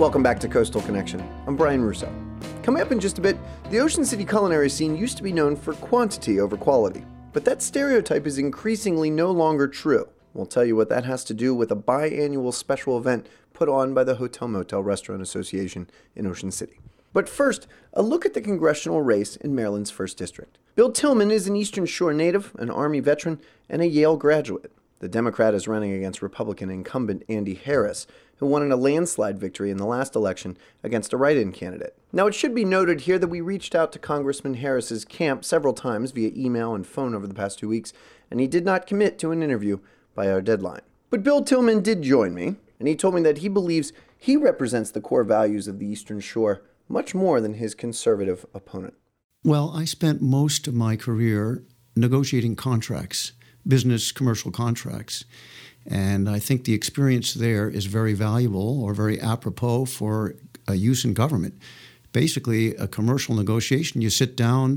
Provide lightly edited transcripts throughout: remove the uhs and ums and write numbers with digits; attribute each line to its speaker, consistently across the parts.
Speaker 1: Welcome back to Coastal Connection. I'm Brian Russo. Coming up in just a bit, the Ocean City culinary scene used to be known for quantity over quality, but that stereotype is increasingly no longer true. We'll tell you what that has to do with a biannual special event put on by the Hotel Motel Restaurant Association in Ocean City. But first, a look at the congressional race in Maryland's 1st District. Bill Tillman is an Eastern Shore native, an Army veteran, and a Yale graduate. The Democrat is running against Republican incumbent Andy Harris, who won in a landslide victory in the last election against a write-in candidate. Now, it should be noted here that we reached out to Congressman Harris's camp several times via email and phone over the past 2 weeks, and he did not commit to an interview by our deadline. But Bill Tillman did join me, and he told me that he believes he represents the core values of the Eastern Shore much more than his conservative opponent.
Speaker 2: Well, I spent most of my career negotiating contracts, business commercial contracts. And I think the experience there is very valuable or very apropos for use in government. Basically, a commercial negotiation, you sit down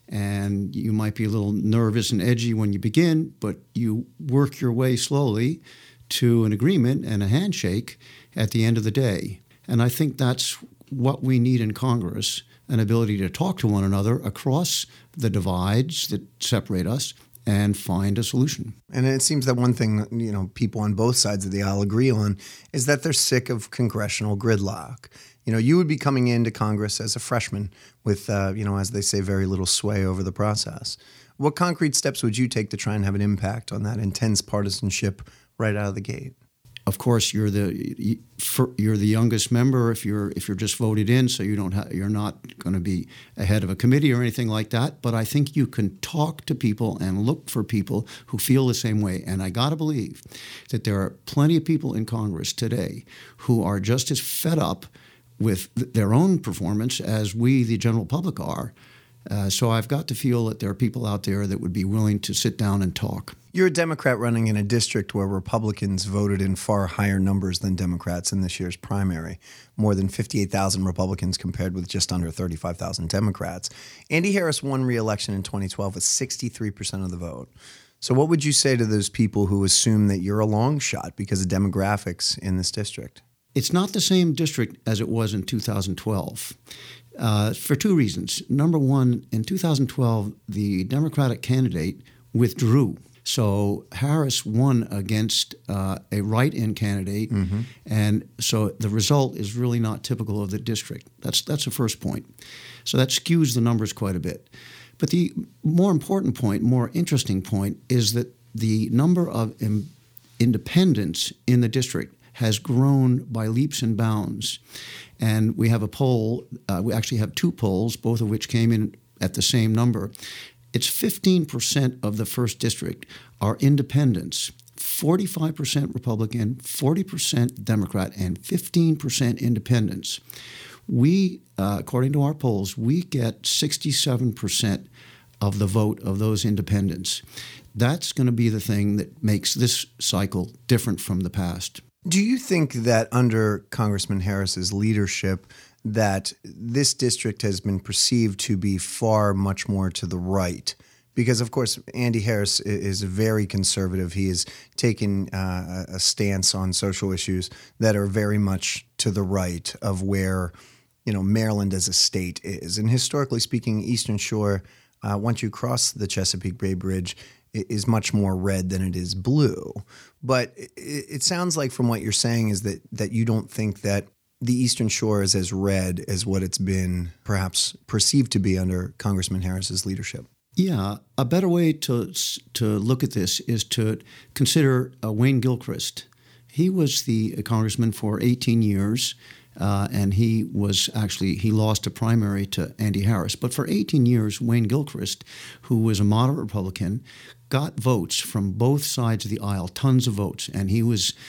Speaker 2: and you might be a little nervous and edgy when you begin, but you work your way slowly to an agreement and a handshake at the end of the day. And I think that's what we need in Congress, an ability to talk to one another across the divides that separate us and find a solution.
Speaker 3: And it seems that one thing, people on both sides of the aisle agree on is that they're sick of congressional gridlock. You would be coming into Congress as a freshman with, as they say, very little sway over the process. What concrete steps would you take to try and have an impact on that intense partisanship right out of the gate?
Speaker 2: Of course, you're the youngest member if you're just voted in, so you're not going to be ahead of a committee or anything like that. But I think you can talk to people and look for people who feel the same way. And I got to believe that there are plenty of people in Congress today who are just as fed up with their own performance as we, the general public, are. So I've got to feel that there are people out there that would be willing to sit down and talk.
Speaker 3: You're a Democrat running in a district where Republicans voted in far higher numbers than Democrats in this year's primary. More than 58,000 Republicans compared with just under 35,000 Democrats. Andy Harris won re-election in 2012 with 63% of the vote. So what would you say to those people who assume that you're a long shot because of demographics in this district?
Speaker 2: It's not the same district as it was in 2012. For two reasons. Number one, in 2012, the Democratic candidate withdrew. So Harris won against a write-in candidate, and so the result is really not typical of the district. That's the first point. So that skews the numbers quite a bit. But the more important point, more interesting point, is that the number of independents in the district has grown by leaps and bounds. And we have a poll, we actually have two polls, both of which came in at the same number. It's 15% of the 1st District are independents, 45% Republican, 40% Democrat, and 15% independents. We, according to our polls, we get 67% of the vote of those independents. That's going to be the thing that makes this cycle different from the past.
Speaker 3: Do you think that under Congressman Harris's leadership that this district has been perceived to be far much more to the right? Because, of course, Andy Harris is very conservative. He has taken a stance on social issues that are very much to the right of where, Maryland as a state is. And historically speaking, Eastern Shore, once you cross the Chesapeake Bay Bridge, is much more red than it is blue. But it sounds like from what you're saying is that you don't think that the Eastern Shore is as red as what it's been perhaps perceived to be under Congressman Harris's leadership.
Speaker 2: Yeah, a better way to look at this is to consider Wayne Gilchrist. He was the congressman for 18 years, and he lost a primary to Andy Harris. But for 18 years, Wayne Gilchrist, who was a moderate Republican, got votes from both sides of the aisle, tons of votes, and he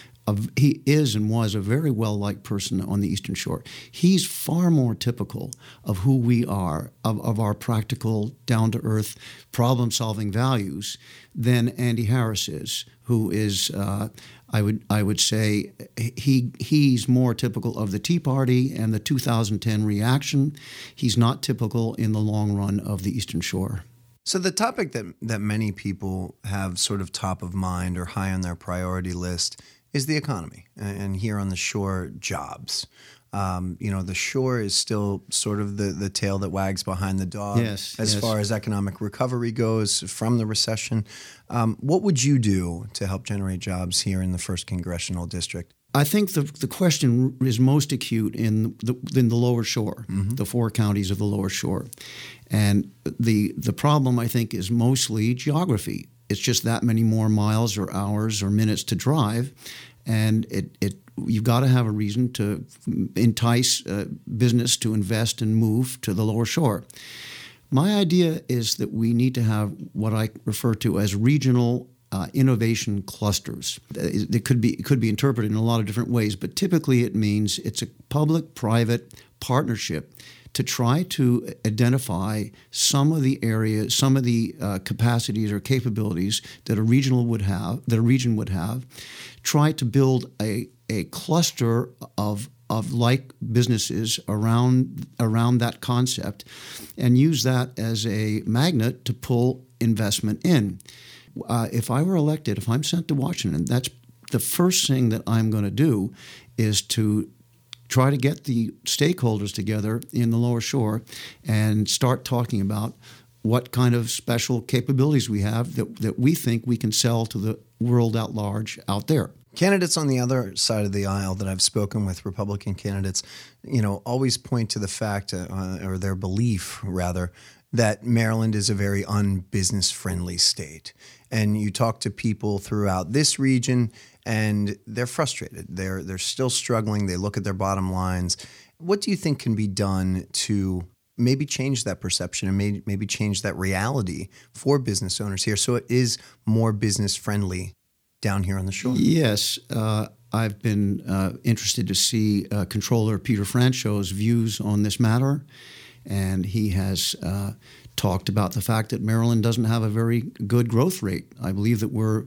Speaker 2: is and was a very well-liked person on the Eastern Shore. He's far more typical of who we are, of our practical, down-to-earth, problem-solving values than Andy Harris is, who is, I would say, he's more typical of the Tea Party and the 2010 reaction. He's not typical in the long run of the Eastern Shore.
Speaker 3: So the topic that many people have sort of top of mind or high on their priority list is the economy, and here on the shore, jobs. The shore is still sort of the tail that wags behind the dog as far as economic recovery goes from the recession. What would you do to help generate jobs here in the 1st Congressional District?
Speaker 2: I think the question is most acute in the lower shore, the 4 counties of the lower shore. And the problem, I think, is mostly geography. It's just that many more miles or hours or minutes to drive. And you've got to have a reason to entice business to invest and move to the lower shore. My idea is that we need to have what I refer to as regional innovation clusters. It could be interpreted in a lot of different ways, but typically it means it's a public-private partnership to try to identify some of the areas, some of the capacities or capabilities that a region would have, try to build a cluster of like businesses around that concept, and use that as a magnet to pull investment in. If I were elected, if I'm sent to Washington, that's the first thing that I'm going to do is to try to get the stakeholders together in the lower shore and start talking about what kind of special capabilities we have that we think we can sell to the world at large out there.
Speaker 3: Candidates on the other side of the aisle that I've spoken with, Republican candidates, always point to the fact, or their belief rather, that Maryland is a very unbusiness-friendly state. And you talk to people throughout this region, and they're frustrated. They're still struggling. They look at their bottom lines. What do you think can be done to maybe change that perception and maybe change that reality for business owners here so it is more business-friendly down here on the shore?
Speaker 2: Yes. I've been interested to see Comptroller Peter Francho's views on this matter. And he has talked about the fact that Maryland doesn't have a very good growth rate. I believe that we're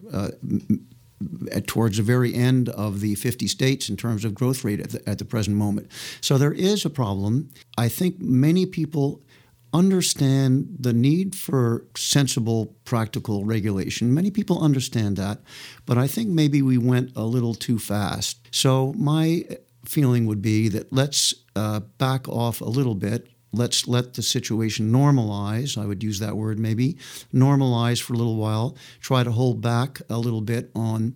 Speaker 2: towards the very end of the 50 states in terms of growth rate at the present moment. So there is a problem. I think many people understand the need for sensible, practical regulation. Many people understand that, but I think maybe we went a little too fast. So my feeling would be that let's back off a little bit. Let's let the situation normalize. I would use that word maybe. Normalize for a little while. Try to hold back a little bit on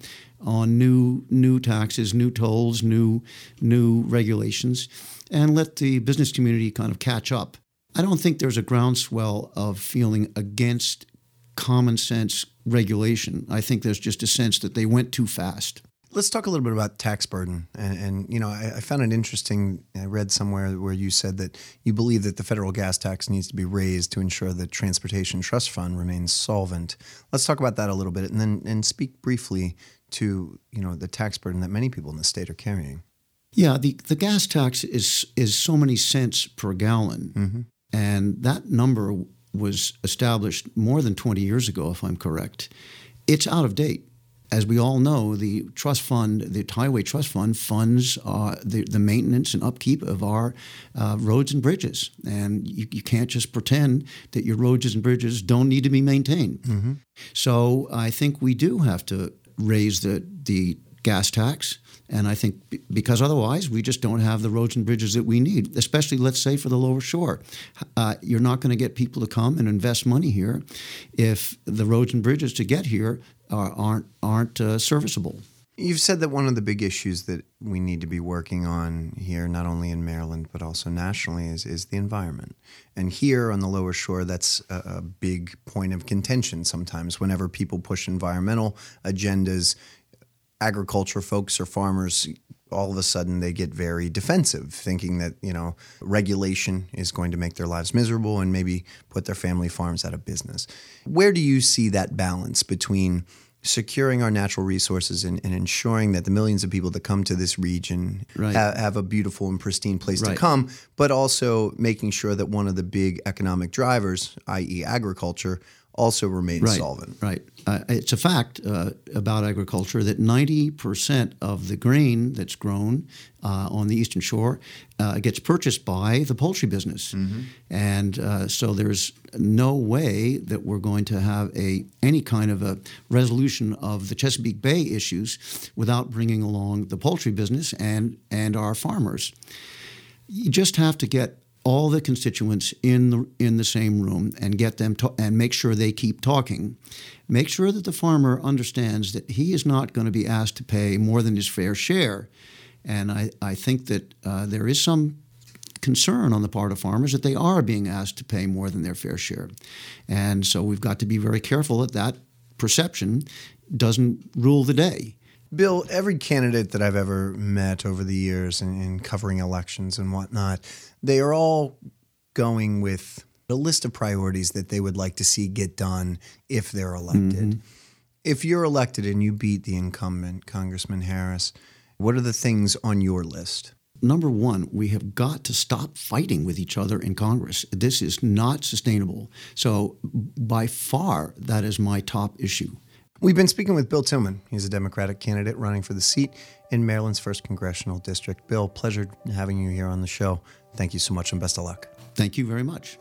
Speaker 2: new taxes, new tolls, new regulations, and let the business community kind of catch up. I don't think there's a groundswell of feeling against common sense regulation. I think there's just a sense that they went too fast.
Speaker 3: Let's talk a little bit about tax burden. And I found it interesting. I read somewhere where you said that you believe that the federal gas tax needs to be raised to ensure that Transportation Trust Fund remains solvent. Let's talk about that a little bit and speak briefly to, the tax burden that many people in the state are carrying.
Speaker 2: Yeah, the gas tax is so many cents per gallon. Mm-hmm. And that number was established more than 20 years ago, if I'm correct. It's out of date. As we all know, the trust fund, the Highway Trust Fund, funds the maintenance and upkeep of our roads and bridges. And you can't just pretend that your roads and bridges don't need to be maintained. Mm-hmm. So I think we do have to raise the gas tax. And I think because otherwise we just don't have the roads and bridges that we need, especially, let's say, for the lower shore. You're not going to get people to come and invest money here if the roads and bridges to get here aren't serviceable.
Speaker 3: You've said that one of the big issues that we need to be working on here, not only in Maryland but also nationally, is the environment. And here on the lower shore, that's a big point of contention sometimes. Whenever people push environmental agendas, agriculture folks or farmers, all of a sudden they get very defensive, thinking that, regulation is going to make their lives miserable and maybe put their family farms out of business. Where do you see that balance between securing our natural resources and ensuring that the millions of people that come to this region have a beautiful and pristine place to come, but also making sure that one of the big economic drivers, i.e. agriculture, also remains solvent?
Speaker 2: Right. It's a fact about agriculture that 90% of the grain that's grown on the Eastern Shore gets purchased by the poultry business. Mm-hmm. And so there's no way that we're going to have any kind of a resolution of the Chesapeake Bay issues without bringing along the poultry business and our farmers. You just have to get all the constituents in the same room and get them and make sure they keep talking. Make sure that the farmer understands that he is not going to be asked to pay more than his fair share. And I think that there is some concern on the part of farmers that they are being asked to pay more than their fair share. And so we've got to be very careful that perception doesn't rule the day.
Speaker 3: Bill, every candidate that I've ever met over the years in covering elections and whatnot, they are all going with a list of priorities that they would like to see get done if they're elected. Mm-hmm. If you're elected and you beat the incumbent, Congressman Harris, what are the things on your list?
Speaker 2: Number one, we have got to stop fighting with each other in Congress. This is not sustainable. So by far, that is my top issue.
Speaker 3: We've been speaking with Bill Tillman. He's a Democratic candidate running for the seat in Maryland's 1st Congressional District. Bill, pleasure having you here on the show. Thank you so much and best of luck.
Speaker 2: Thank you very much.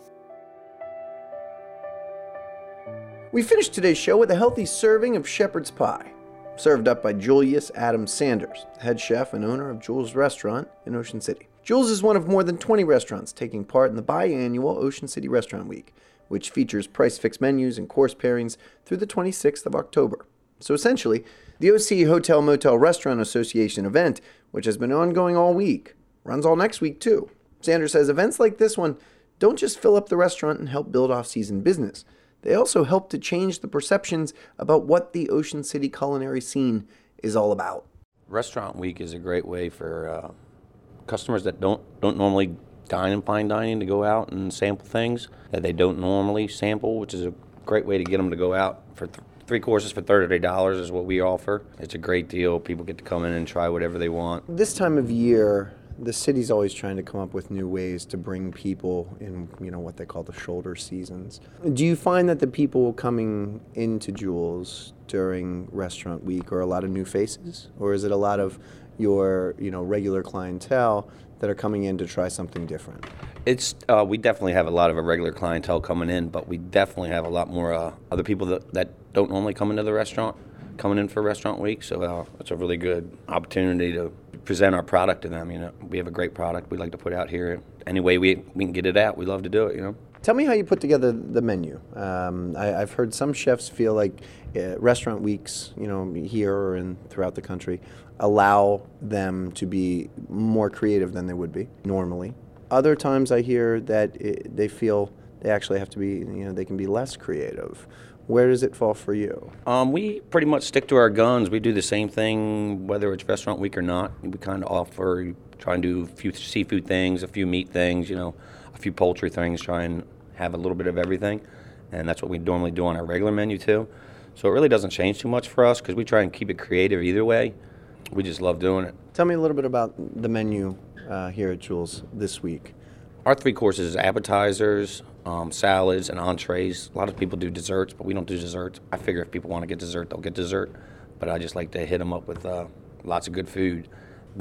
Speaker 1: We finished today's show with a healthy serving of shepherd's pie, served up by Julius Adams Sanders, head chef and owner of Jules Restaurant in Ocean City. Jules is one of more than 20 restaurants taking part in the biannual Ocean City Restaurant Week, which features price-fixed menus and course pairings through the 26th of October. So essentially, the OC Hotel Motel Restaurant Association event, which has been ongoing all week, runs all next week too. Sanders says events like this one don't just fill up the restaurant and help build off-season business. They also help to change the perceptions about what the Ocean City culinary scene is all about.
Speaker 4: Restaurant Week is a great way for customers that don't normally dine in fine dining to go out and sample things that they don't normally sample, which is a great way to get them to go out. For 3 courses for $30 is what we offer. It's a great deal. People get to come in and try whatever they want.
Speaker 1: This time of year, the city's always trying to come up with new ways to bring people in, what they call the shoulder seasons. Do you find that the people coming into Jules during Restaurant Week are a lot of new faces? Or is it a lot of your, regular clientele that are coming in to try something different?
Speaker 4: It's we definitely have a lot of a regular clientele coming in, but we definitely have a lot more other people that don't normally come into the restaurant coming in for Restaurant Week. So it's a really good opportunity to present our product to them. We have a great product we like to put out here. Any way we can get it out, we love to do it.
Speaker 1: Tell me how you put together the menu. I've heard some chefs feel like Restaurant Weeks, here or throughout the country, allow them to be more creative than they would be normally. Other times I hear that they feel they actually have to be, they can be less creative. Where does it fall for you?
Speaker 4: We pretty much stick to our guns. We do the same thing whether it's Restaurant Week or not. We kind of try and do a few seafood things, a few meat things, a few poultry things, try and have a little bit of everything. And that's what we normally do on our regular menu too. So it really doesn't change too much for us because we try and keep it creative either way. We just love doing it.
Speaker 1: Tell me a little bit about the menu here at Jules this week.
Speaker 4: Our 3 courses is appetizers, salads, and entrees. A lot of people do desserts, but we don't do desserts. I figure if people want to get dessert, they'll get dessert. But I just like to hit them up with lots of good food.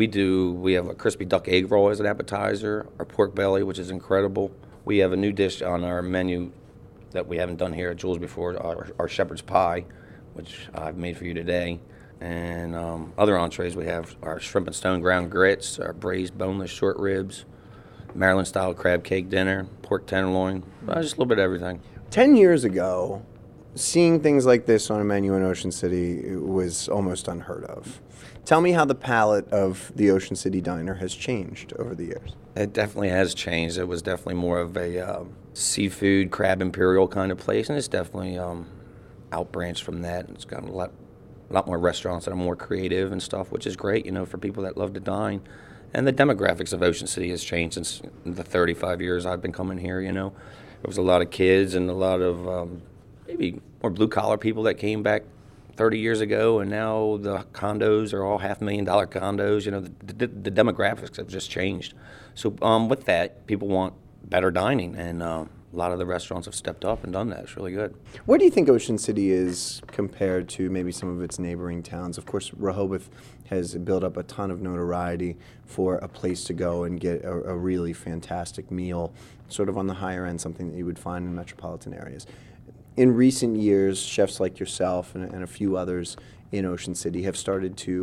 Speaker 4: We have a crispy duck egg roll as an appetizer, our pork belly, which is incredible. We have a new dish on our menu that we haven't done here at Jules before, our shepherd's pie, which I've made for you today. And other entrees, we have our shrimp and stone ground grits, our braised boneless short ribs, Maryland-style crab cake dinner, pork tenderloin, just a little bit of everything.
Speaker 1: 10 years ago, seeing things like this on a menu in Ocean City was almost unheard of. Tell me how the palate of the Ocean City diner has changed over the years.
Speaker 4: It definitely has changed. It was definitely more of a seafood, crab imperial kind of place, and it's definitely outbranched from that. It's got a lot more restaurants that are more creative and stuff, which is great, for people that love to dine. And the demographics of Ocean City has changed since the 35 years I've been coming here, There was a lot of kids and a lot of maybe more blue-collar people that came back 30 years ago, and now the condos are all $500,000 condos. The demographics have just changed. So with that, people want better dining, and a lot of the restaurants have stepped up and done that. It's really good.
Speaker 1: Where do you think Ocean City is compared to maybe some of its neighboring towns? Of course, Rehoboth has built up a ton of notoriety for a place to go and get a really fantastic meal, sort of on the higher end, something that you would find in metropolitan areas. In recent years, chefs like yourself and a few others in Ocean City have started to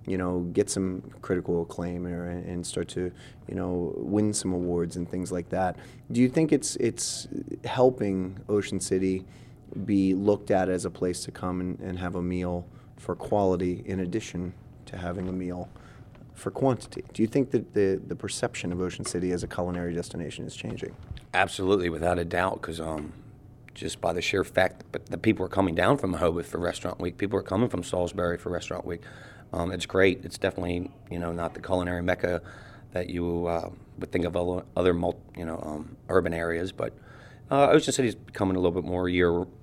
Speaker 1: get some critical acclaim and start to, win some awards and things like that. Do you think it's helping Ocean City be looked at as a place to come and have a meal for quality in addition to having a meal for quantity? Do you think that the perception of Ocean City as a culinary destination is changing?
Speaker 4: Absolutely, without a doubt, because just by the sheer fact that the people are coming down from Rehoboth for Restaurant Week, people are coming from Salisbury for Restaurant Week. It's great. It's definitely, not the culinary mecca that you would think of other urban areas, but Ocean City is becoming a little bit more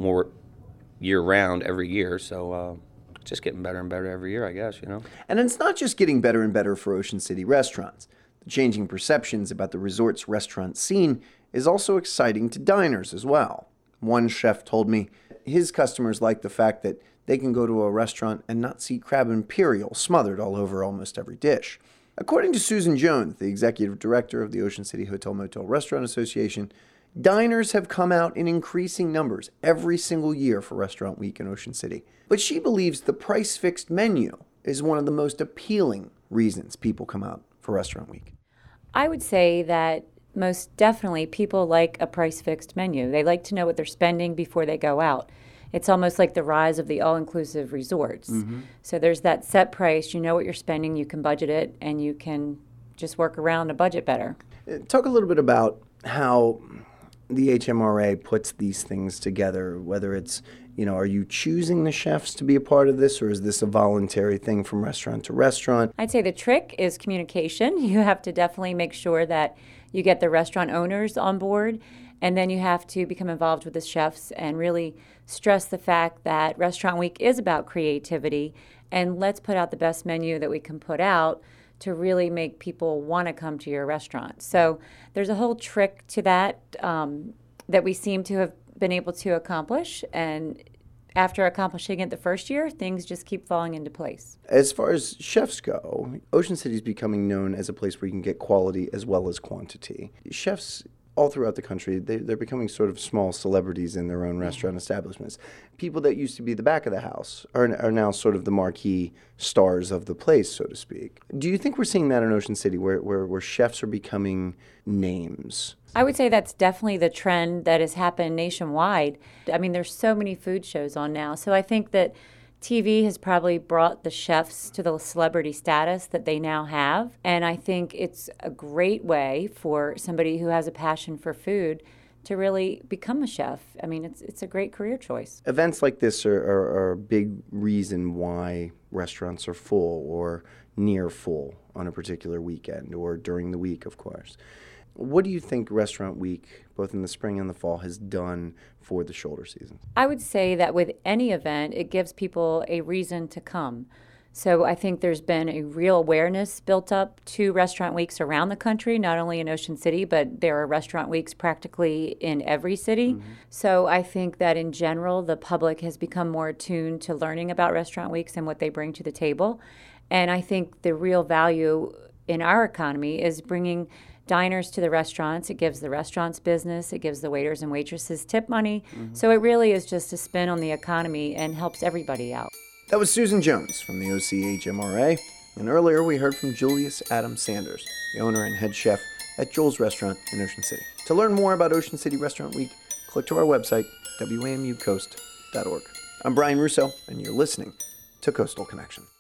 Speaker 4: year-round every year, so just getting better and better every year, I guess,
Speaker 1: And it's not just getting better and better for Ocean City restaurants. The changing perceptions about the resort's restaurant scene is also exciting to diners as well. One chef told me his customers like the fact that they can go to a restaurant and not see crab imperial smothered all over almost every dish. According to Susan Jones, the executive director of the Ocean City Hotel Motel Restaurant Association, diners have come out in increasing numbers every single year for Restaurant Week in Ocean City. But she believes the price-fixed menu is one of the most appealing reasons people come out for Restaurant Week.
Speaker 5: I would say that most definitely people like a price-fixed menu. They like to know what they're spending before they go out. It's almost like the rise of the all-inclusive resorts. Mm-hmm. So there's that set price, you know what you're spending, you can budget it, and you can just work around a budget better.
Speaker 1: Talk a little bit about how the HMRA puts these things together, whether it's, are you choosing the chefs to be a part of this, or is this a voluntary thing from restaurant to restaurant?
Speaker 5: I'd say the trick is communication. You have to definitely make sure that you get the restaurant owners on board, and then you have to become involved with the chefs and really stress the fact that Restaurant Week is about creativity, and let's put out the best menu that we can put out to really make people want to come to your restaurant. So there's a whole trick to that that we seem to have been able to accomplish, and after accomplishing it the first year, things just keep falling into place.
Speaker 1: As far as chefs go, Ocean City is becoming known as a place where you can get quality as well as quantity. Chefs all throughout the country, they're becoming sort of small celebrities in their own restaurant establishments. People that used to be the back of the house are now sort of the marquee stars of the place, so to speak. Do you think we're seeing that in Ocean City, where chefs are becoming names?
Speaker 5: I would say that's definitely the trend that has happened nationwide. I mean, there's so many food shows on now, so I think that TV has probably brought the chefs to the celebrity status that they now have. And I think it's a great way for somebody who has a passion for food to really become a chef. I mean, it's a great career choice.
Speaker 1: Events like this are a big reason why restaurants are full or near full on a particular weekend or during the week, of course. What do you think Restaurant Week, both in the spring and the fall, has done for the shoulder season?
Speaker 5: I would say that with any event, it gives people a reason to come. So I think there's been a real awareness built up to Restaurant Weeks around the country, not only in Ocean City, but there are Restaurant Weeks practically in every city. Mm-hmm. So I think that in general, the public has become more attuned to learning about Restaurant Weeks and what they bring to the table. And I think the real value in our economy is bringing diners to the restaurants. It gives the restaurants business. It gives the waiters and waitresses tip money. Mm-hmm. So it really is just a spin on the economy and helps everybody out.
Speaker 1: That was Susan Jones from the OCHMRA. And earlier we heard from Julius Adam Sanders, the owner and head chef at Joel's Restaurant in Ocean City. To learn more about Ocean City Restaurant Week, click to our website, wamucoast.org. I'm Brian Russo, and you're listening to Coastal Connection.